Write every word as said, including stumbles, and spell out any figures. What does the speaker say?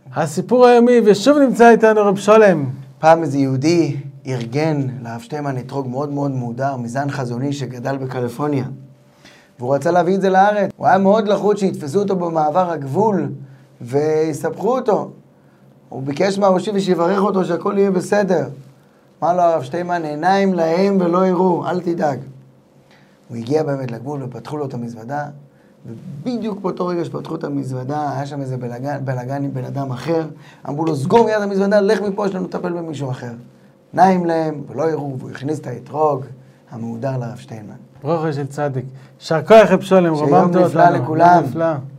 הסיפור היומי, ושוב נמצא איתנו רב שולם. פעם איזה יהודי ארגן לרב שטיינמן אתרוג מאוד מאוד מודר, מזן חזוני שגדל בקליפורניה. והוא רצה להביא את זה לארץ. הוא היה מאוד לחוץ שיתפסו אותו במעבר הגבול ויספחו אותו. הוא ביקש מהראשי ושיברך אותו שהכל יהיה בסדר. אמר לו הרב שטיינמן, עיניים להם ולא יראו, אל תדאג. הוא הגיע באמת לגבול ופתחו לו את המזוודה, ובדיוק באותו רגע שפתחו את המזוודה, היה שם איזה בלגן, בלגן עם בן אדם אחר. אמרו לו, סגור מיד המזוודה, לך מפה, יש לנו לטפל במישהו אחר. עיניים להם ולא יראו, והוא הכניס את האתרוג המהודר לרב שטיינמן. ברוך של צדיק. יישר כוח רב שולם, רבם שיום נפלא לכולם. נפלא.